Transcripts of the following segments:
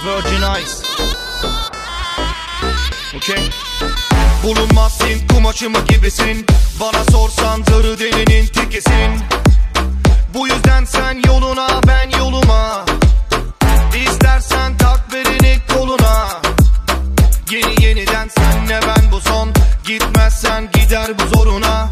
Virgin Eyes. Okay. Bulunmaz Hint kumaşımı gibisin. Bana sorsan zarı delinin tekisin. Bu yüzden sen yoluna, ben yoluma. İstersen tak belini koluna. Yeniden senle ben bu son. Gitmezsen gider bu zoruna.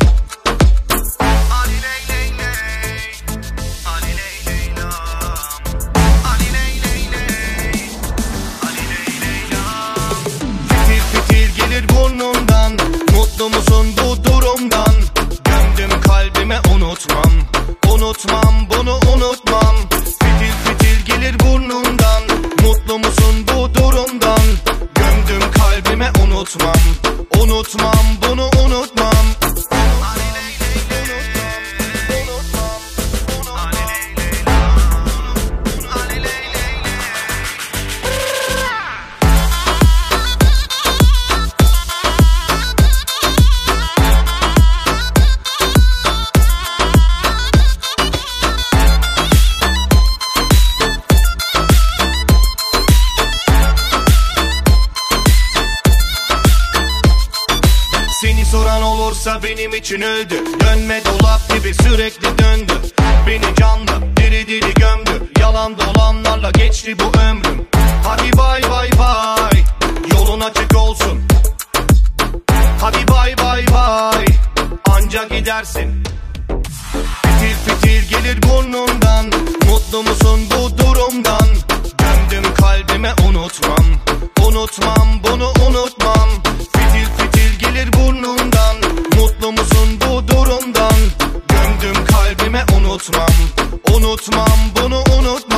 Burnumdan, mutlu musun bu durumdan? Gömdüm kalbime unutmam. Unutmam bunu unutmam. Fitil fitil gelir burnumdan. Mutlu musun bu durumdan? Gömdüm kalbime unutmam. Unutmam bunu unutmam. Seni soran olursa benim için öldü. Dönme dolap gibi sürekli döndü. Beni canlı diri diri gömdü. Yalan dolanlarla geçti bu ömrüm. Hadi bay bay bay, yolun açık olsun. Hadi bay bay bay, anca gidersin. Fitil fitil gelir burnumdan. Mutlu musun bu durumdan? Gömdüm kalbime unutmam. Unutmam bunu unutmam. Fitil fitil gelir burnumdan. Mutlu musun bu durumdan? Gömdüm kalbime unutmam. Unutmam bunu unutmam.